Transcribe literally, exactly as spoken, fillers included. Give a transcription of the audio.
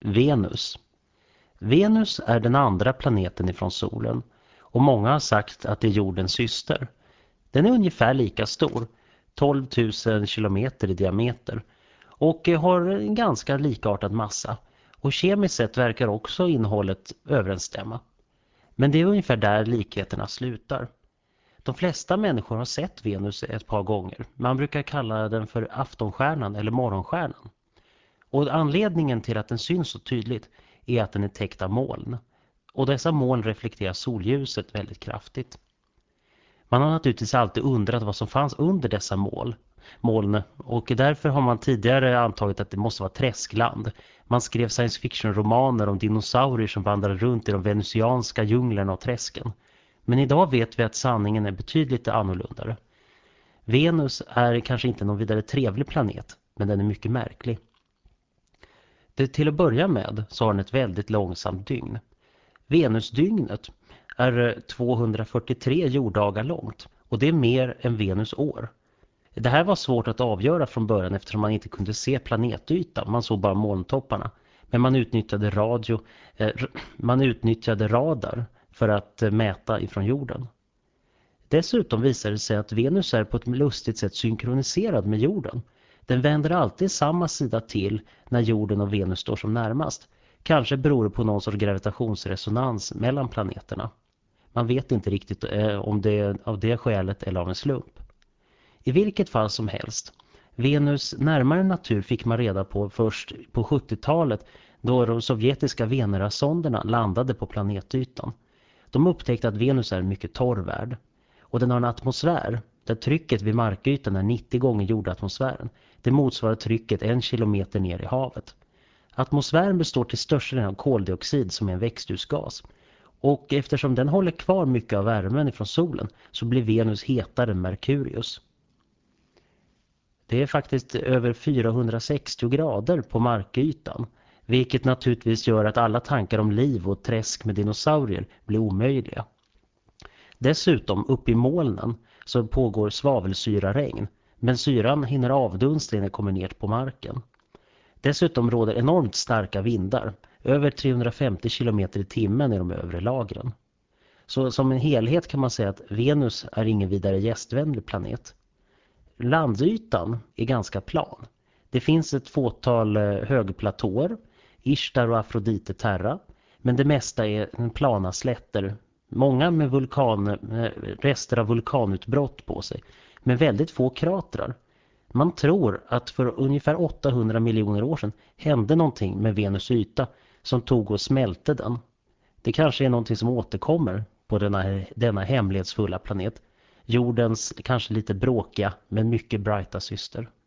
Venus. Venus är den andra planeten ifrån solen och många har sagt att det är jordens syster. Den är ungefär lika stor, tolv tusen kilometer i diameter, och har en ganska likartad massa. Och kemiskt sett verkar också innehållet överensstämma. Men det är ungefär där likheterna slutar. De flesta människor har sett Venus ett par gånger. Man brukar kalla den för aftonstjärnan eller morgonstjärnan. Och anledningen till att den syns så tydligt är att den är täckt av moln. Och dessa moln reflekterar solljuset väldigt kraftigt. Man har naturligtvis alltid undrat vad som fanns under dessa moln. moln och därför har man tidigare antagit att det måste vara träskland. Man skrev science fiction-romaner om dinosaurier som vandrade runt i de venusianska djunglerna och träsken. Men idag vet vi att sanningen är betydligt annorlunda. Venus är kanske inte någon vidare trevlig planet, men den är mycket märklig. Det, till att börja med så har den ett väldigt långsamt dygn. Venusdygnet är tvåhundrafyrtiotre jorddagar långt och det är mer än Venus år. Det här var svårt att avgöra från början eftersom man inte kunde se planetytan, man såg bara molntopparna. Men man utnyttjade radio, eh, man utnyttjade radar för att eh, mäta ifrån jorden. Dessutom visade det sig att Venus är på ett lustigt sätt synkroniserad med jorden. Den vänder alltid samma sida till när jorden och Venus står som närmast. Kanske beror det på någon sorts gravitationsresonans mellan planeterna. Man vet inte riktigt eh, om det är av det skälet eller av en slump. I vilket fall som helst, Venus närmare natur fick man reda på först på sjuttiotalet då de sovjetiska Venera-sonderna landade på planetytan. De upptäckte att Venus är en mycket torr värld och den har en atmosfär där trycket vid markytan är nittio gånger jordatmosfären. Det motsvarar trycket en kilometer ner i havet. Atmosfären består till största delen av koldioxid som är en växthusgas. Och eftersom den håller kvar mycket av värmen från solen så blir Venus hetare än Merkurius. Det är faktiskt över fyrahundrasextio grader på markytan, vilket naturligtvis gör att alla tankar om liv och träsk med dinosaurier blir omöjliga. Dessutom uppe i molnen så pågår svavelsyraregn, men syran hinner avdunsta innan den kommer ner på marken. Dessutom råder enormt starka vindar, över trehundrafemtio kilometer i timmen i de övre lagren. Så som en helhet kan man säga att Venus är ingen vidare gästvänlig planet. Landytan är ganska plan. Det finns ett fåtal högplatåer, Ishtar och Afrodite Terra, men det mesta är plana slätter. Många med vulkan, rester av vulkanutbrott på sig, men väldigt få kratrar. Man tror att för ungefär åttahundra miljoner år sedan hände någonting med Venus yta som tog och smälte den. Det kanske är någonting som återkommer på denna, denna hemlighetsfulla planet. Jordens kanske lite bråkiga men mycket brighta syster.